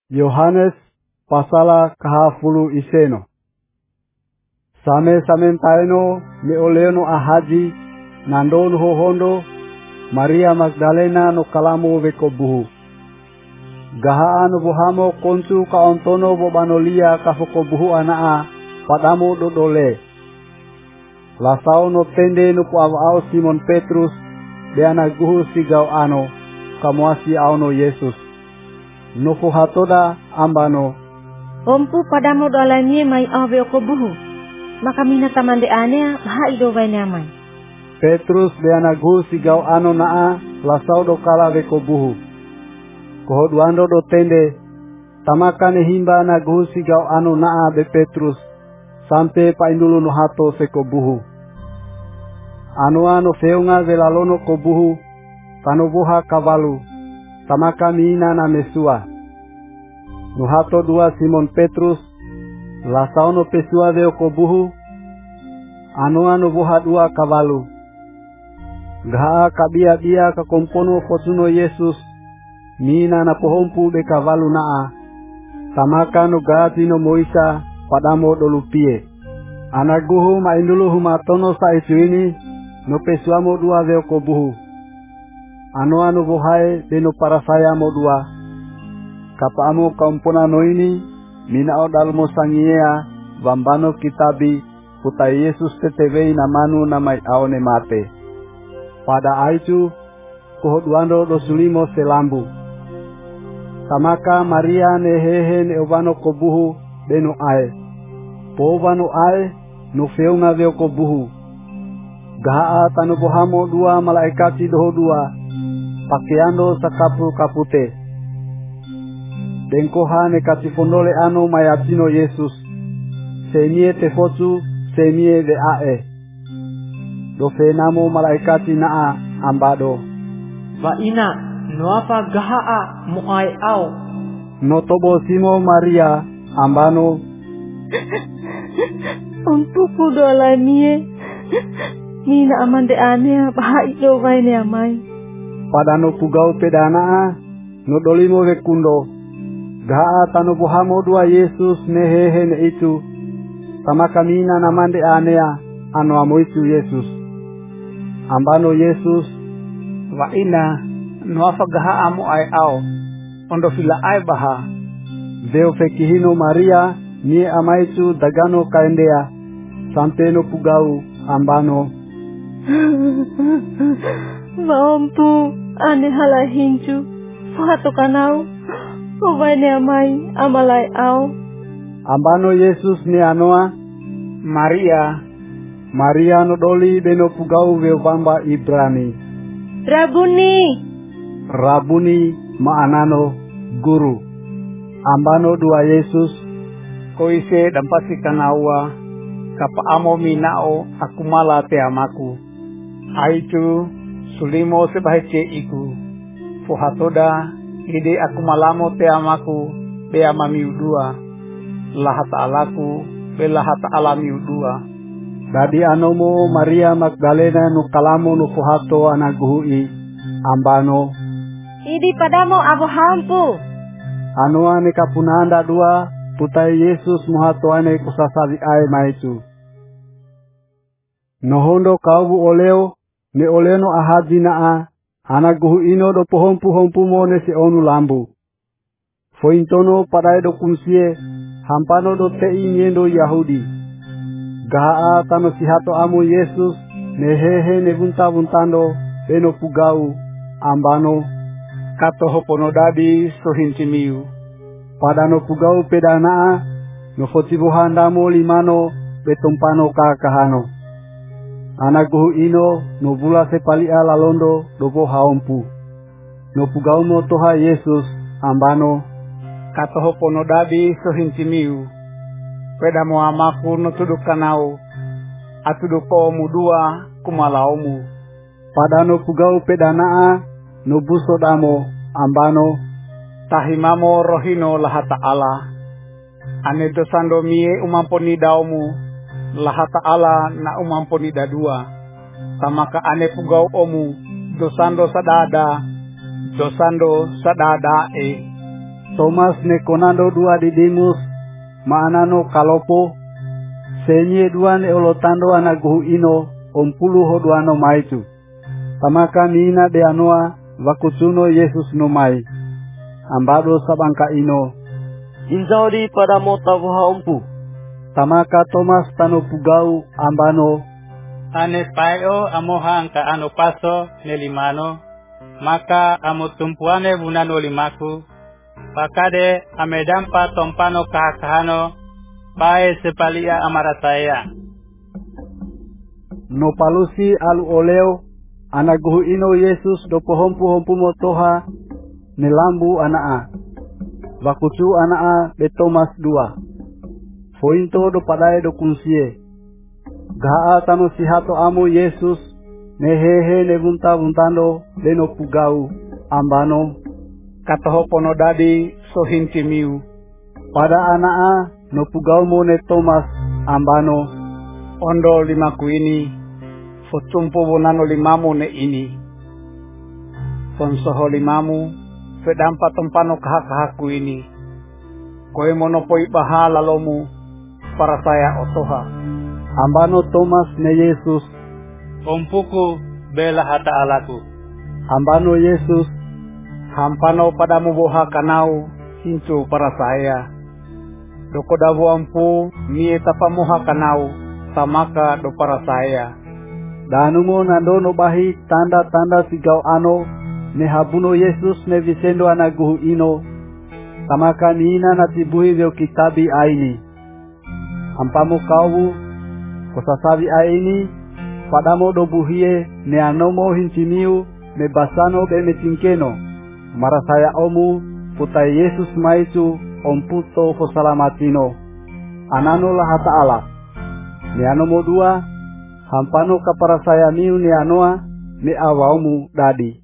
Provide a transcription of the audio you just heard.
Yohanes pasala kahafulu iseno. Same taeno me oleono ahaji nandonu hohondo Maria Magdalena no kalamo veko buhu. Gaha anu bohamo kontu kaontono bobanolia kafoko buhu anaa padamo dodole. Lasao no tende no puavao Simon Petrus beana guhu sigau ano kamuasi auno Yesus. Nufu hatoda ambano. Ompu padamo dolanie mai awe ko buhu. Maka mina tamande anea ha ido vaine mai. Petrus beana guhu sigau ano naa lasao do kala veko buhu. Kohoduando do tende tamakane himba na guhu sigau ano naa be Petrus sampai paindulu no hato seko buhu. Ano feunga velalono ko buhu tanobuha kavalu tamaka miina na mesua. No hato dua Simon Petrus lasao no pesua veo ko buhu ano buha dua kavalu. Gaha kabia kakompono fosuno Yesus mina na pohompu de kavalu naa tamaka no gati no moisa padamo dolupie. Anaguhu maindulu humatono sa itu ini no pesuamo dua veo ko buhu. Ano bohai deno para saya mo dua. Kapaamo kaumpona no ini mina o dalmo sangiea bambano kitabi puta Yesus tetevei namanu namai aone mate. Pada aitu kohoduando do sulimo selambu. Tamaka Maria nehehe ne ovano ko buhu deno ae. Povano ae no feunga veo ko buhu. Gaha tanu bohamo dua malaikati doho dua pakeando sakapu kapute. Dengkoha ne katifondole ano mayatino Yesus. Semie tefosu semie de ae. Do fenamo malaikati naa ambado. Va ina noapa gaha mo ai au. No tobo simo Maria ambano. Ompuku dolanie. Mina amande anea baha ido vaine amai. Padano pugau pedana no dolimo vekundo. Gaha tano bohamo dua Yesus nehehe ne itu. Tamaka mina namande anea ano amo itu Yesus. Ambano Yesus. Wa ina noafa gaha mo ai au. Ondo fila ai baha. Deo fekihino Maria nie amaitu dagano kaendea. Sampai no pugau ambano. Maompu ane hala hinju fato kanau ovaine amai amalai au. Ambano Yesus ni anoa Maria no doli deno pugau veo bamba Ibrani. Rabuni maanano guru. Ambano dua Yesus koise dampasi kanaua kapa amo minao akumala te amaku. Aitu sulimo sebahace iku. Fuhatoda ide akumalamo te amaku be amami udua. Lahata alaku be lahata alami udua. Dadi anomo Maria Magdalena no kalamo no fuhato anaguhui. Ambano. Idi padamo abo hampu. Anoa ne kapunanda dua putai Yesus muhato ane kusasavi ai maitu. Nohondo kaubu oleo ne oleno ahaji naa anaguhu ino do pohompu mo ne se onu lambu. Fointono padai do kumsie hampano do tei nyendo Yahudi. Gaha tano sihato amu Yesus nehehe ne buntando beno pugau ambano kato hopono dadi sohintimiu. Padano pugau pedana no fotibuhandamo limano betompano kakahano. Anaguhu ino no bula sepalia lalondo dobo haompu. No pugau mo toha Yesus ambano katoho pono dadi sohintimiu. Pedamo amaku no tudukanau atuduko mudua kumalaumu. Padano pugau pedanaa no busodamo ambano tahimamo rohino lahata ala. Ane dosando mie umamponi daumu lahata ala na umamponi dadua. Tamaka ane pugau omu dosando sadada Thomas ne konando dua Didimus maanano kalopo senye dua ne olotando anaguhu ino ompulu hoduano maitu. Tamaka mina de anoa wakusuno Yesus no mai. Ambado sabangka ino. Inzaudi pada mota waha ompu. Tamaka Thomas tano pugau ambano. Ane paio amoha angka ano paso nelimano. Maka amo tumpuane bunano limaku. Pakade amedampa tompano kahakahano. Pae sepalia amarasaya. No palusi alu oleo. Anaguhu ino Yesus do pohompu-hompu motoha nelambu anaa. Wakucu anaa de Thomas dua. Fointo do padai do kunsie. Gaha tano sihato amu Yesus nehehe nebunta-buntando deno pugau ambano. Katoho pono dadi sohinti miu. Pada anaa no pugau mo ne Thomas ambano. Ondo limaku ini. Fotumpo bonano limamu ne ini. Fonsoho limamu. Fedampa tompano kahak-kahaku ini. Koe monopoi baha lalomu. Para saya otoha. Ambano Thomas ne Yesus. Ompuku bela hata alaku. Ambano Yesus. Hampano padamu boha kanau. Hincu para saya. Dokodavu ampu. Mie tapamuha kanau. Tamaka do para saya. Danumo nandono bahi tanda-tanda sigau ano nehabuno Yesus ne visendo anaguhu ino. Tamaka niina natibuhi veo kitabi aini. Ampamu kawu kosasabi aini padamo dobuhie ne anomo hincimiu me basano be metinkeno. Marasaya omu putai Yesus maisu omputo fosalamatino. Anano lahata Allah. Ne anomo dua. Hampano kapara saya miu ni anoa ni awaumu dadi.